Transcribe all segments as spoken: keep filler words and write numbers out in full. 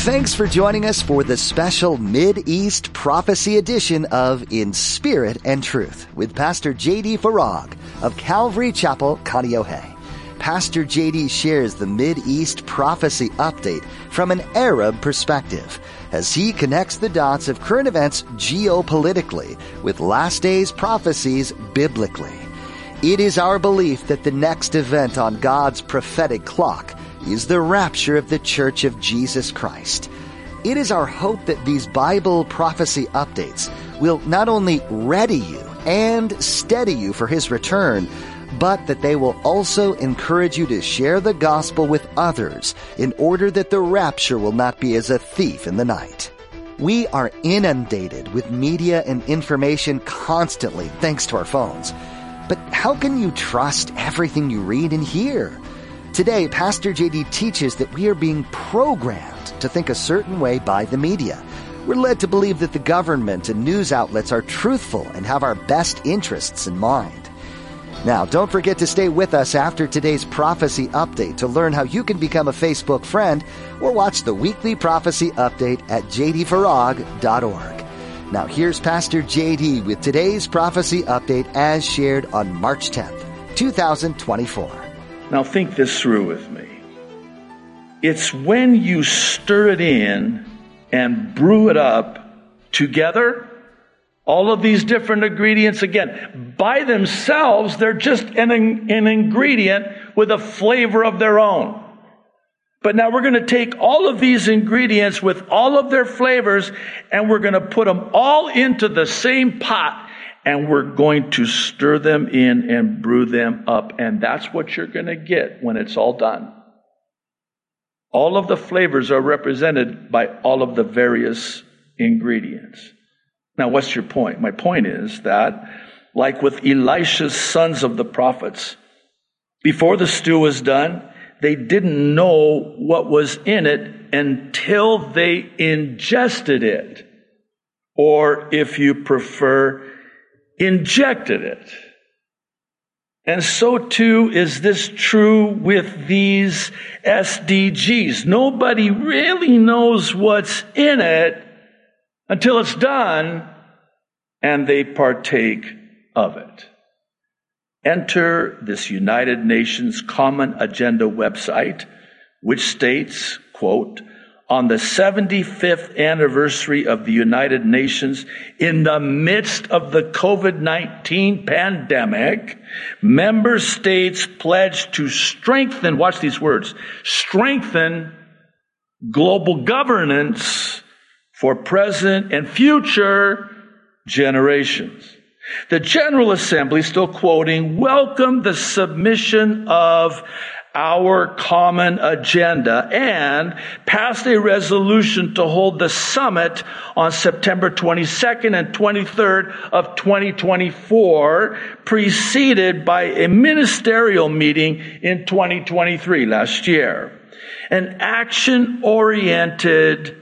Thanks for joining us for the special Mid-East Prophecy edition of In Spirit and Truth with Pastor J D Farag of Calvary Chapel, Kaneohe. Pastor J D shares the Mid-East Prophecy update from an Arab perspective as he connects the dots of current events geopolitically with last days prophecies biblically. It is our belief that the next event on God's prophetic clock is the rapture of the Church of Jesus Christ. It is our hope that these Bible prophecy updates will not only ready you and steady you for His return, but that they will also encourage you to share the gospel with others in order that the rapture will not be as a thief in the night. We are inundated with media and information constantly thanks to our phones. But how can you trust everything you read and hear? Today, Pastor J D teaches that we are being programmed to think a certain way by the media. We're led to believe that the government and news outlets are truthful and have our best interests in mind. Now, don't forget to stay with us after today's prophecy update to learn how you can become a Facebook friend or watch the weekly prophecy update at j d farag dot org. Now, here's Pastor J D with today's prophecy update as shared on March tenth, twenty twenty-four. Now think this through with me. It's when you stir it in and brew it up together, all of these different ingredients, again, by themselves, they're just an, an ingredient with a flavor of their own. But now we're going to take all of these ingredients with all of their flavors and we're going to put them all into the same pot. And we're going to stir them in and brew them up. And that's what you're going to get when it's all done. All of the flavors are represented by all of the various ingredients. Now, what's your point? My point is that, like with Elisha's sons of the prophets, before the stew was done, they didn't know what was in it until they ingested it. Or, if you prefer, injected it. And so too is this true with these S D Gs. Nobody really knows what's in it until it's done and they partake of it. Enter this United Nations Common Agenda website, which states, quote, on the seventy-fifth anniversary of the United Nations, in the midst of the covid nineteen pandemic, member states pledge to strengthen, watch these words, strengthen global governance for present and future generations. The General Assembly, still quoting, welcomed the submission of our common agenda and passed a resolution to hold the summit on September twenty-second and twenty-third of twenty twenty-four, preceded by a ministerial meeting in twenty twenty-three, last year. An action-oriented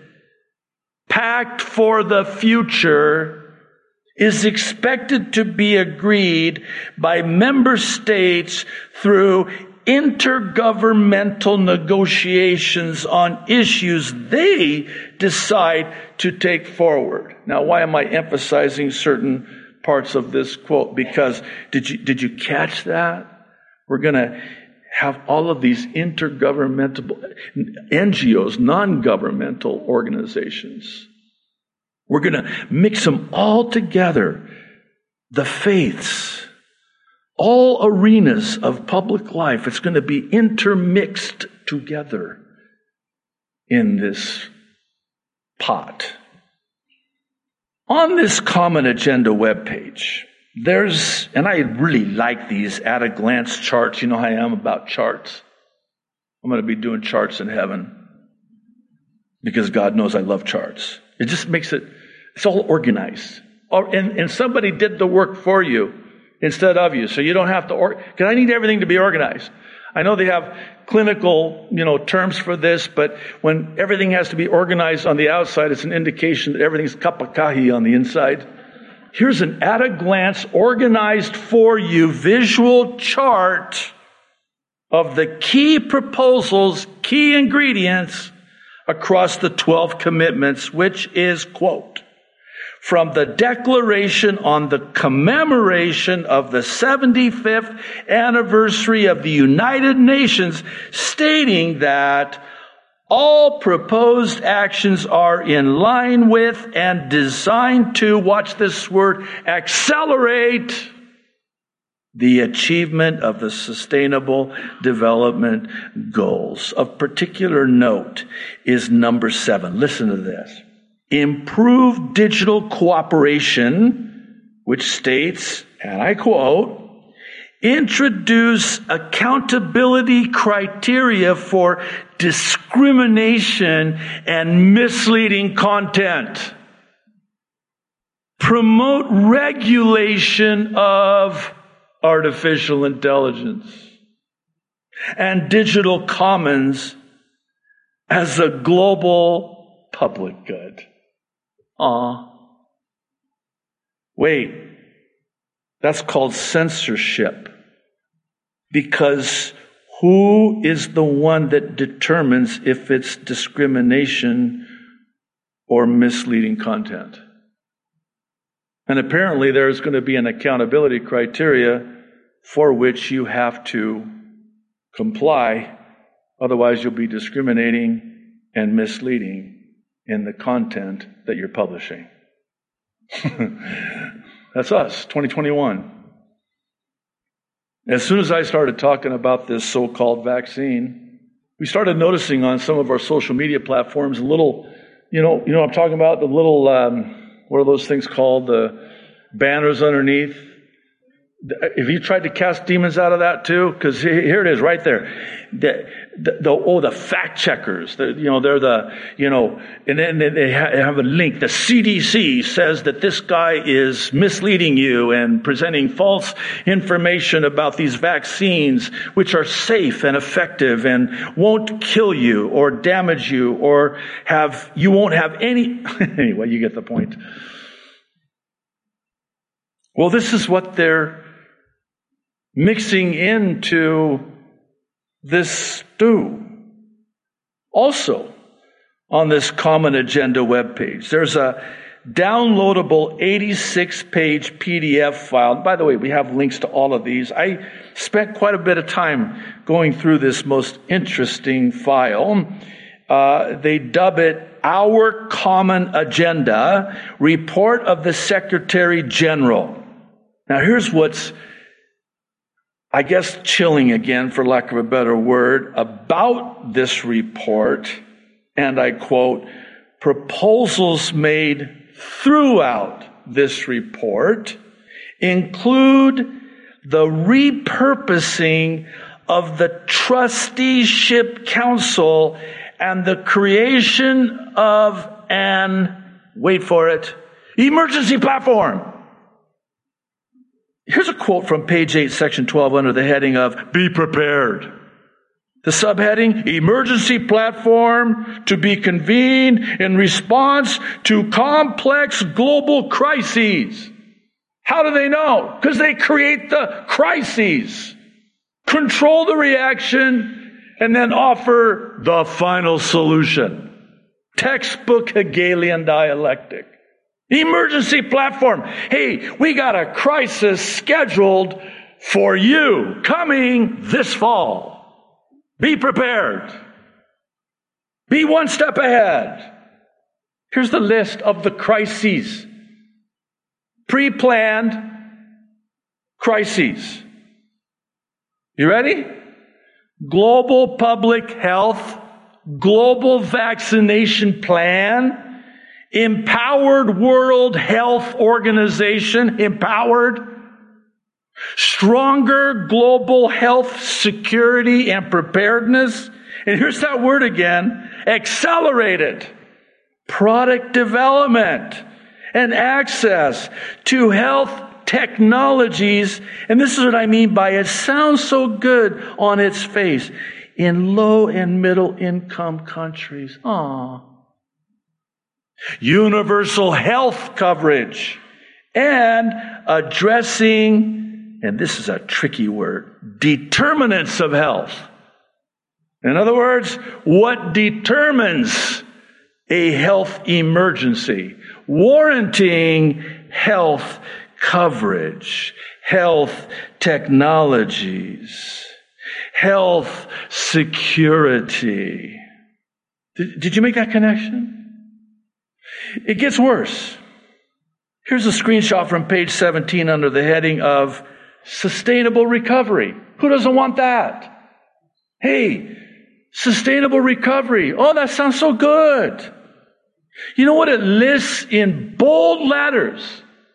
pact for the future is expected to be agreed by member states through intergovernmental negotiations on issues they decide to take forward. Now, why am I emphasizing certain parts of this quote? Because did you did you catch that? We're going to have all of these intergovernmental N G Os, non-governmental organizations. We're going to mix them all together. The faiths, all arenas of public life, it's going to be intermixed together in this pot. On this Common Agenda webpage, there's, and I really like these at-a-glance charts. You know how I am about charts. I'm going to be doing charts in heaven because God knows I love charts. It just makes it, it's all organized. And, and somebody did the work for you instead of you. So you don't have to, or, because I need everything to be organized. I know they have clinical, you know, terms for this, but when everything has to be organized on the outside, it's an indication that everything's kapakahi on the inside. Here's an at-a-glance, organized for you, visual chart of the key proposals, key ingredients across the twelve commitments, which is, quote, from the Declaration on the commemoration of the seventy-fifth anniversary of the United Nations, stating that all proposed actions are in line with and designed to, watch this word, accelerate the achievement of the Sustainable Development Goals. Of particular note is number seven. Listen to this. Improve digital cooperation, which states, and I quote, introduce accountability criteria for discrimination and misleading content. Promote regulation of artificial intelligence and digital commons as a global public good. Aw. Wait, that's called censorship. Because who is the one that determines if it's discrimination or misleading content? And apparently there is going to be an accountability criteria for which you have to comply. Otherwise you'll be discriminating and misleading in the content that you're publishing. That's us, twenty twenty-one. As soon as I started talking about this so-called vaccine, we started noticing on some of our social media platforms a little, you know, you know what I'm talking about? The little, um, what are those things called? The banners underneath. Have you tried to cast demons out of that too? Because here it is, right there. The, the, the oh, the fact checkers. The, you know, they're the, you know, and then they have a link. The C D C says that this guy is misleading you and presenting false information about these vaccines, which are safe and effective and won't kill you or damage you or have, you won't have any, anyway, you get the point. Well, this is what they're mixing into this stew. Also, on this Common Agenda webpage, there's a downloadable eighty-six page P D F file. By the way, we have links to all of these. I spent quite a bit of time going through this most interesting file. Uh, they dub it Our Common Agenda, Report of the Secretary General. Now, here's what's, I guess, chilling again, for lack of a better word, about this report. And I quote, proposals made throughout this report include the repurposing of the Trusteeship Council and the creation of an, wait for it, emergency platform. Here's a quote from page eight, section twelve, under the heading of Be Prepared. The subheading, Emergency Platform to be convened in response to complex global crises. How do they know? Because they create the crises, control the reaction, and then offer the final solution. Textbook Hegelian dialectic. Emergency platform. Hey, we got a crisis scheduled for you coming this fall. Be prepared. Be one step ahead. Here's the list of the crises. Pre-planned crises. You ready? Global public health, global vaccination plan, Empowered World Health Organization, empowered. Stronger global health security and preparedness. And here's that word again, accelerated. Product development and access to health technologies. And this is what I mean by it sounds so good on its face. In low and middle income countries. Aww. Universal health coverage and addressing, and this is a tricky word, determinants of health. In other words, what determines a health emergency? Warranting health coverage, health technologies, health security. Did, did you make that connection? It gets worse. Here's a screenshot from page seventeen under the heading of sustainable recovery. Who doesn't want that? Hey, sustainable recovery. Oh, that sounds so good. You know what it lists in bold letters?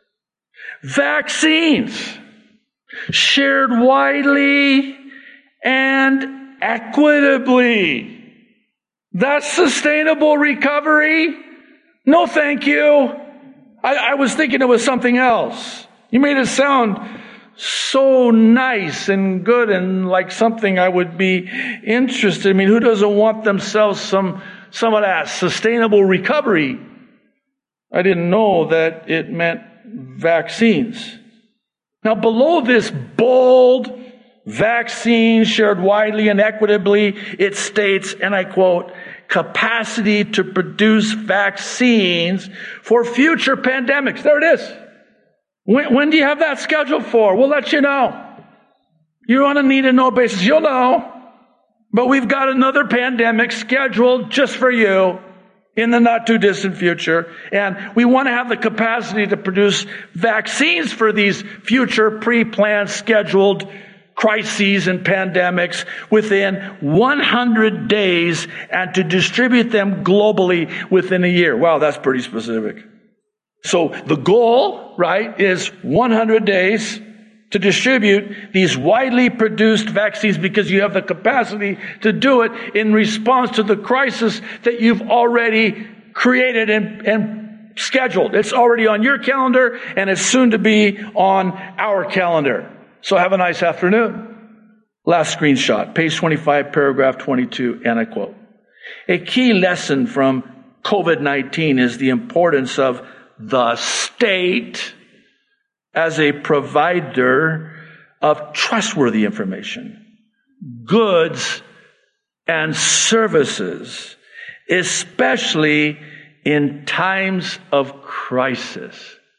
Vaccines shared widely and equitably. That's sustainable recovery? No, thank you. I, I was thinking it was something else. You made it sound so nice and good and like something I would be interested in. I mean, who doesn't want themselves some, some of that sustainable recovery? I didn't know that it meant vaccines. Now, below this bold vaccine shared widely and equitably, it states, and I quote, capacity to produce vaccines for future pandemics. There it is. When, when do you have that scheduled for? We'll let you know. You're on a need-to-know basis. You'll know. But we've got another pandemic scheduled just for you in the not-too-distant future. And we want to have the capacity to produce vaccines for these future pre-planned, scheduled crises and pandemics within one hundred days and to distribute them globally within a year. Wow, that's pretty specific. So the goal, right, is one hundred days to distribute these widely produced vaccines because you have the capacity to do it in response to the crisis that you've already created and, and scheduled. It's already on your calendar and it's soon to be on our calendar. So have a nice afternoon. Last screenshot, page twenty-five, paragraph twenty-two, and I quote, a key lesson from covid nineteen is the importance of the state as a provider of trustworthy information, goods, and services, especially in times of crisis.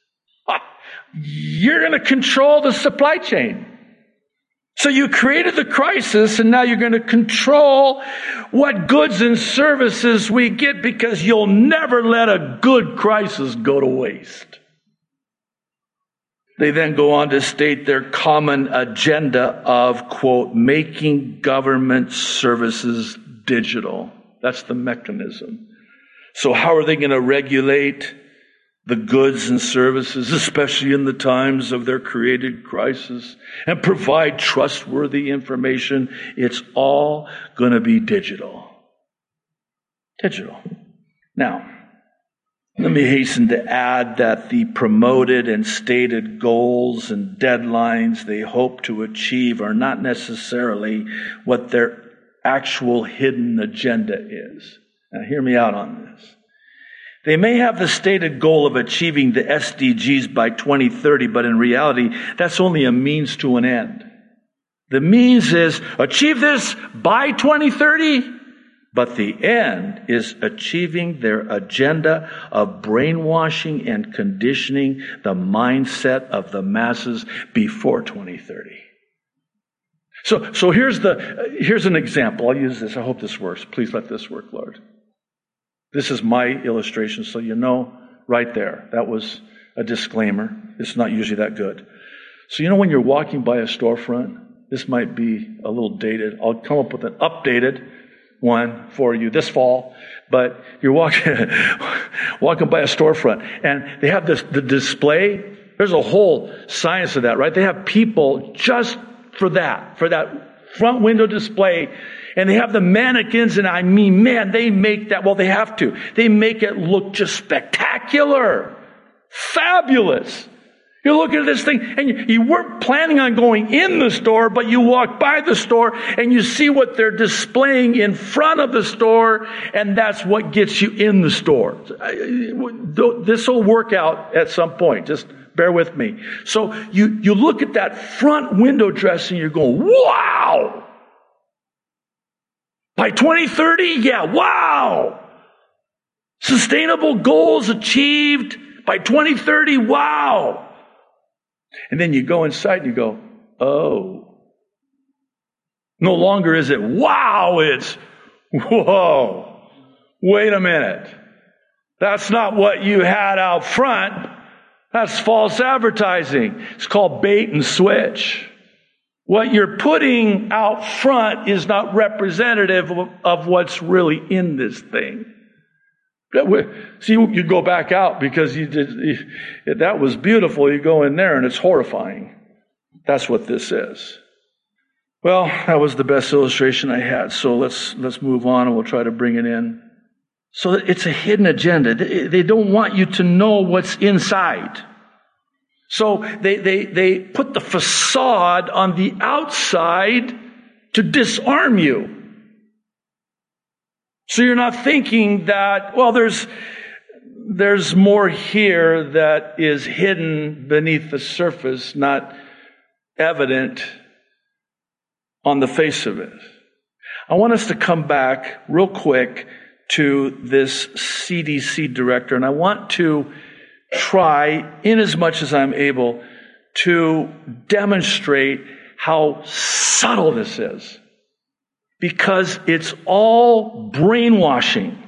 You're going to control the supply chain. So you created the crisis, and now you're going to control what goods and services we get because you'll never let a good crisis go to waste. They then go on to state their common agenda of, quote, making government services digital. That's the mechanism. So how are they going to regulate the goods and services, especially in the times of their created crisis, and provide trustworthy information? It's all going to be digital. Digital. Now, let me hasten to add that the promoted and stated goals and deadlines they hope to achieve are not necessarily what their actual hidden agenda is. Now, hear me out on this. They may have the stated goal of achieving the S D Gs by twenty thirty, but in reality, that's only a means to an end. The means is achieve this by twenty thirty, but the end is achieving their agenda of brainwashing and conditioning the mindset of the masses before twenty thirty. So, so here's the, here's an example. I'll use this. I hope this works. Please let this work, Lord. This is my illustration, so you know right there. That was a disclaimer. It's not usually that good. So you know when you're walking by a storefront, this might be a little dated. I'll come up with an updated one for you this fall. But you're walking walking by a storefront, and they have this the display. There's a whole science of that, right? They have people just for that, for that front window display. And they have the mannequins, and I mean, man, they make that, well, they have to. They make it look just spectacular. Fabulous. You're looking at this thing, and you, you weren't planning on going in the store, but you walk by the store, and you see what they're displaying in front of the store, and that's what gets you in the store. This will work out at some point. Just bear with me. So you, you look at that front window dress, and you're going, wow! By twenty thirty, yeah, wow. Sustainable goals achieved by twenty thirty, wow. And then you go inside and you go, oh. No longer is it wow, it's whoa. Wait a minute. That's not what you had out front. That's false advertising. It's called bait and switch. What you're putting out front is not representative of, of what's really in this thing. See, you go back out because you did, you, that was beautiful. You go in there and it's horrifying. That's what this is. Well, that was the best illustration I had. So let's let's move on and we'll try to bring it in. So it's a hidden agenda. They don't want you to know what's inside. So they, they, they put the facade on the outside to disarm you. So you're not thinking that, well, there's, there's more here that is hidden beneath the surface, not evident on the face of it. I want us to come back real quick to this C D C director, and I want to try, in as much as I'm able, to demonstrate how subtle this is. Because it's all brainwashing.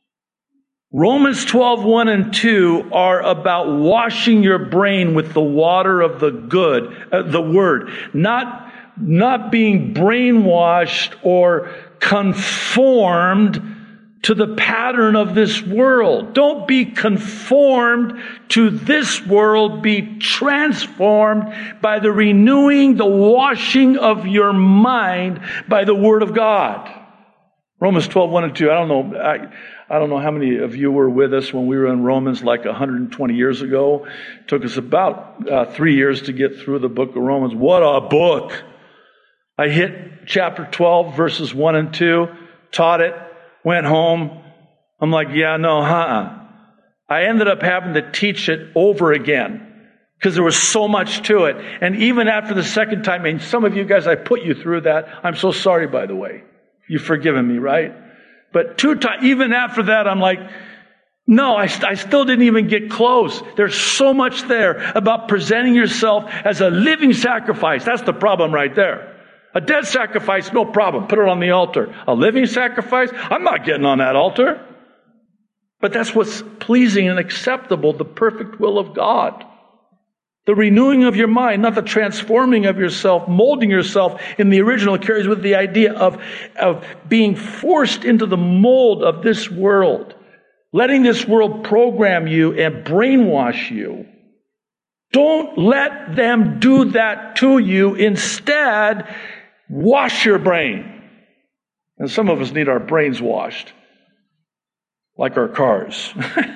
Romans twelve, one and two are about washing your brain with the water of the good, uh, the word. Not, not being brainwashed or conformed to the pattern of this world. Don't be conformed to this world. Be transformed by the renewing, the washing of your mind by the Word of God. Romans twelve, one and two. I don't know, I, I don't know how many of you were with us when we were in Romans like one hundred twenty years ago. It took us about uh, three years to get through the book of Romans. What a book! I hit chapter twelve, verses one and two, taught it, went home. I'm like, yeah, no, uh-uh. I ended up having to teach it over again because there was so much to it. And even after the second time, and some of you guys, I put you through that. I'm so sorry, by the way. You've forgiven me, right? But two times, even after that, I'm like, no, I, I still didn't even get close. There's so much there about presenting yourself as a living sacrifice. That's the problem right there. A dead sacrifice, no problem. Put it on the altar. A living sacrifice, I'm not getting on that altar. But that's what's pleasing and acceptable, the perfect will of God. The renewing of your mind, not the transforming of yourself, molding yourself in the original, carries with the idea of, of being forced into the mold of this world. Letting this world program you and brainwash you. Don't let them do that to you. Instead, wash your brain. And some of us need our brains washed, like our cars.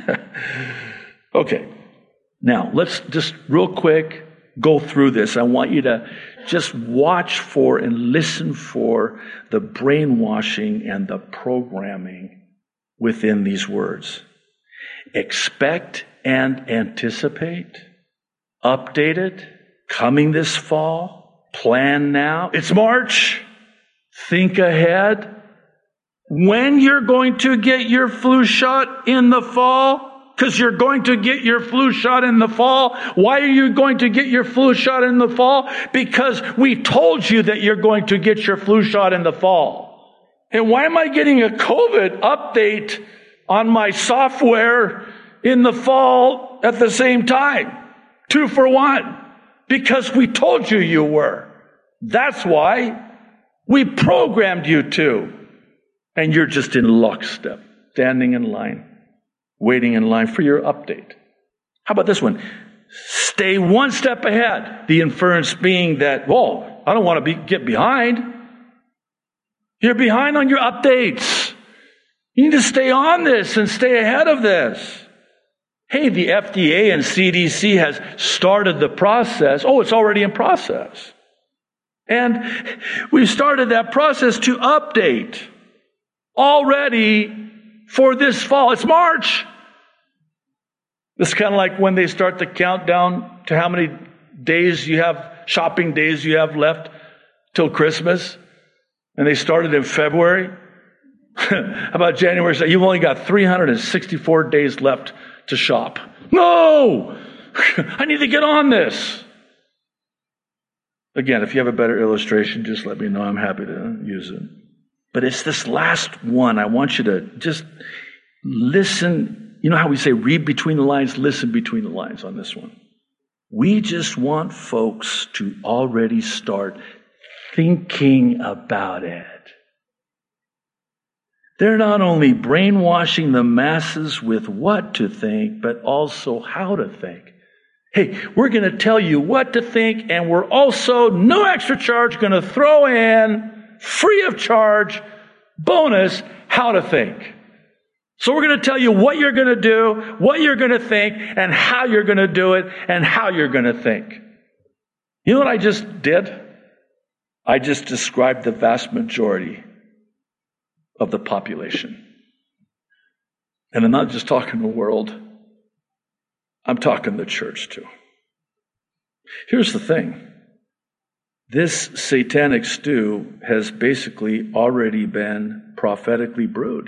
Okay. Now, let's just real quick go through this. I want you to just watch for and listen for the brainwashing and the programming within these words. Expect and anticipate. Updated. Coming this fall. Plan now. It's March. Think ahead. When you're going to get your flu shot in the fall? Because you're going to get your flu shot in the fall. Why are you going to get your flu shot in the fall? Because we told you that you're going to get your flu shot in the fall. And why am I getting a COVID update on my software in the fall at the same time? Two for one. Because we told you you were. That's why we programmed you to. And you're just in lockstep, standing in line, waiting in line for your update. How about this one? Stay one step ahead. The inference being that, whoa, I don't want to be, get behind. You're behind on your updates. You need to stay on this and stay ahead of this. Hey, the F D A and C D C has started the process. Oh, it's already in process. And we've started that process to update already for this fall. It's March. It's kind of like when they start the countdown to how many days you have, shopping days you have left till Christmas. And they started in February. How about January second? You've only got three hundred sixty-four days left to shop. No! I need to get on this. Again, if you have a better illustration, just let me know. I'm happy to use it. But it's this last one. I want you to just listen. You know how we say read between the lines? Listen between the lines on this one. We just want folks to already start thinking about it. They're not only brainwashing the masses with what to think, but also how to think. Hey, we're going to tell you what to think, and we're also, no extra charge, going to throw in, free of charge, bonus, how to think. So we're going to tell you what you're going to do, what you're going to think, and how you're going to do it, and how you're going to think. You know what I just did? I just described the vast majority of the population. And I'm not just talking the world. I'm talking the church too. Here's the thing. This satanic stew has basically already been prophetically brewed.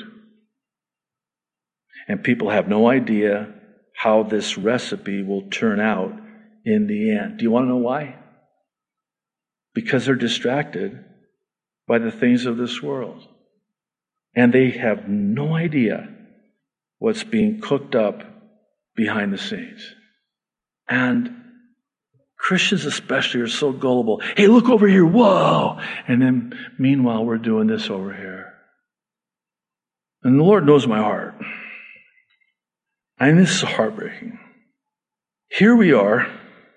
And people have no idea how this recipe will turn out in the end. Do you want to know why? Because they're distracted by the things of this world. And they have no idea what's being cooked up behind the scenes. And Christians especially are so gullible. Hey, look over here. Whoa. And then meanwhile, we're doing this over here. And the Lord knows my heart. And this is heartbreaking. Here we are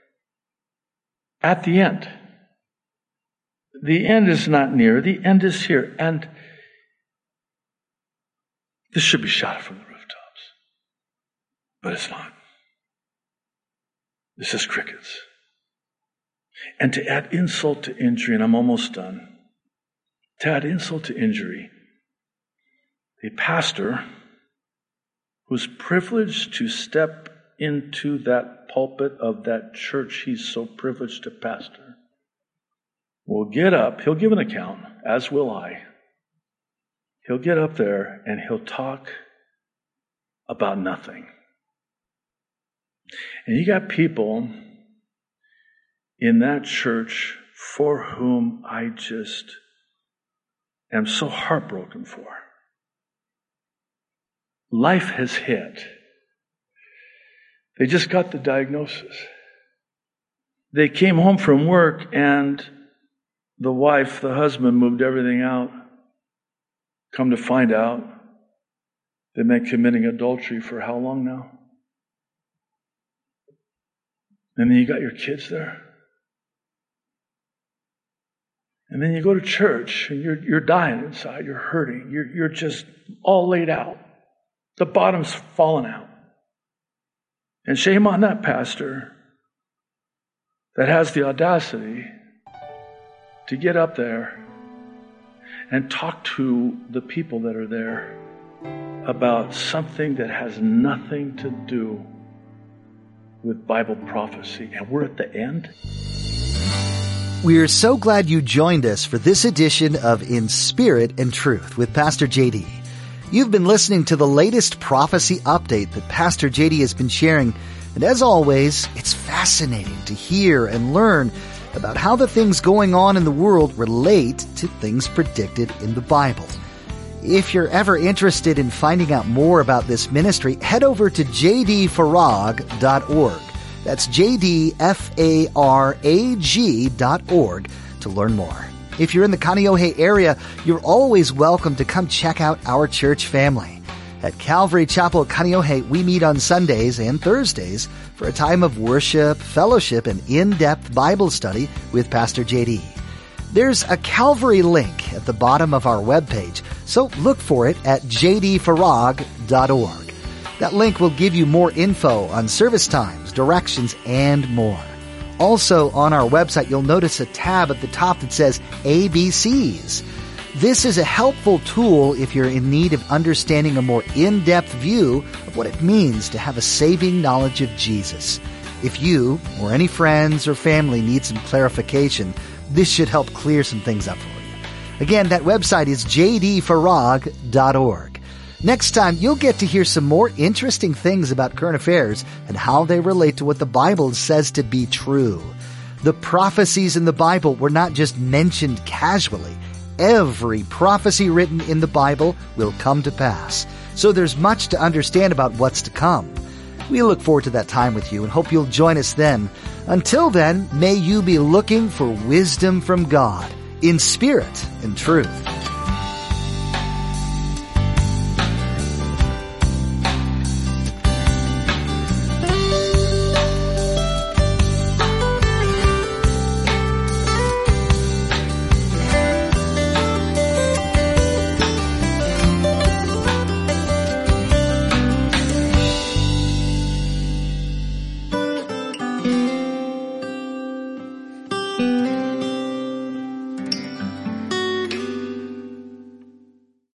at the end. The end is not near. The end is here. And this should be shouted from the rooftops. But it's not. This is crickets. And to add insult to injury, and I'm almost done, to add insult to injury, a pastor who's privileged to step into that pulpit of that church he's so privileged to pastor will get up, he'll give an account, as will I. He'll get up there and he'll talk about nothing. And you got people in that church for whom I just am so heartbroken for. Life has hit. They just got the diagnosis. They came home from work and the wife, the husband, moved everything out. Come to find out, they've been committing adultery for how long now? And then you got your kids there. And then you go to church and you're you're dying inside, you're hurting, you're you're just all laid out. The bottom's fallen out. And shame on that pastor that has the audacity to get up there and talk to the people that are there about something that has nothing to do with Bible prophecy. And we're at the end. We are so glad you joined us for this edition of In Spirit and Truth with Pastor J D. You've been listening to the latest prophecy update that Pastor J D has been sharing. And as always, it's fascinating to hear and learn about how the things going on in the world relate to things predicted in the Bible. If you're ever interested in finding out more about this ministry, head over to j d farag dot org. That's j d f a r a g dot org to learn more. If you're in the Kaneohe area, you're always welcome to come check out our church family. At Calvary Chapel Kaneohe, we meet on Sundays and Thursdays for a time of worship, fellowship, and in-depth Bible study with Pastor J D. There's a Calvary link at the bottom of our webpage, so look for it at j d farag dot org. That link will give you more info on service times, directions, and more. Also on our website, you'll notice a tab at the top that says A B Cs. This is a helpful tool if you're in need of understanding a more in-depth view of what it means to have a saving knowledge of Jesus. If you or any friends or family need some clarification, this should help clear some things up for you. Again, that website is j d farag dot org. Next time, you'll get to hear some more interesting things about current affairs and how they relate to what the Bible says to be true. The prophecies in the Bible were not just mentioned casually. Every prophecy written in the Bible will come to pass. So there's much to understand about what's to come. We look forward to that time with you and hope you'll join us then. Until then, may you be looking for wisdom from God in spirit and truth.